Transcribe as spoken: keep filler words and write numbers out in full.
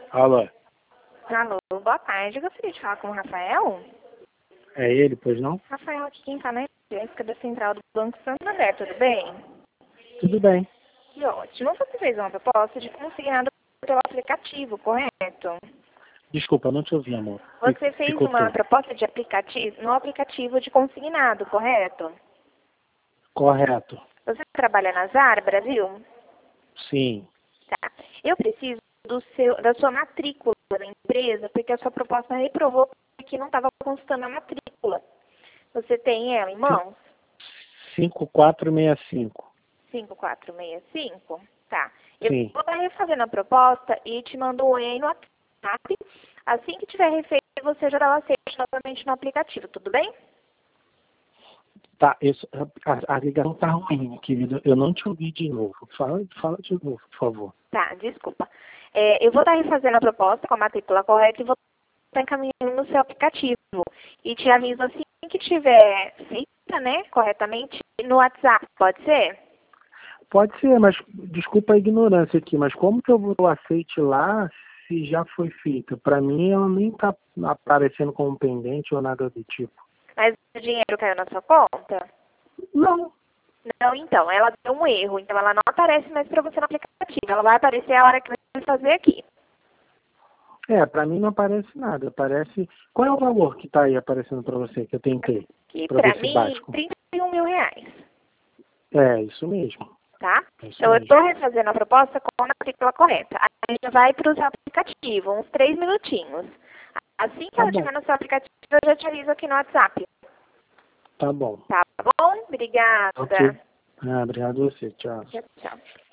Alô, Alô, boa tarde. Eu gostaria de falar com o Rafael. é ele, pois não? Rafael, aqui quem fala é a Jéssica da Central do Banco Santander, tudo bem? Tudo bem. Que ótimo. Você fez uma proposta de consignado pelo aplicativo, correto? Desculpa, não te ouvi, amor. Você fez Picotou. uma proposta de aplicativo no aplicativo de consignado, correto? Correto. Você trabalha na Zara, Brasil? Sim. Tá. Eu preciso do seu, da sua matrícula da empresa, porque a sua proposta reprovou porque não estava constando a matrícula. Você tem ela em mãos? cinco quatro seis cinco. cinco quatro seis cinco? Tá. Eu Sim. vou estar refazendo a proposta e te mando um e-mail no WhatsApp. Assim que tiver refeito, você já dá o aceite novamente no aplicativo, tudo bem? Tá, isso, a, a ligação tá ruim, querido. Eu não te ouvi de novo. Fala, fala de novo, por favor. Tá, desculpa. É, eu vou estar refazendo a proposta com a matrícula correta e vou estar encaminhando no seu aplicativo. E te aviso assim que tiver feita, né, corretamente, no WhatsApp, pode ser? Pode ser, mas desculpa a ignorância aqui, mas como que eu vou aceite lá se já foi feita? Para mim, ela nem tá aparecendo como pendente ou nada do tipo. Mas o dinheiro caiu na sua conta? Não. Não, então, ela deu um erro, então ela não aparece mais para você no aplicativo. Ela vai aparecer a hora que você vai fazer aqui. É, pra mim não aparece nada. Aparece. Qual é o valor que tá aí aparecendo pra você, que eu tentei? Que Pra pra ver se mim, bate com. trinta e um mil reais, É, isso mesmo. tá? É isso Então eu mesmo. estou refazendo a proposta com a matrícula correta. Aí já vai para o seu aplicativo, uns três minutinhos. Assim que Tá ela bom, estiver no seu aplicativo, eu já te aviso aqui no WhatsApp. tá bom. Tá bom? Obrigada. Ok. Ah, obrigado a você. Tchau. Tchau, tchau.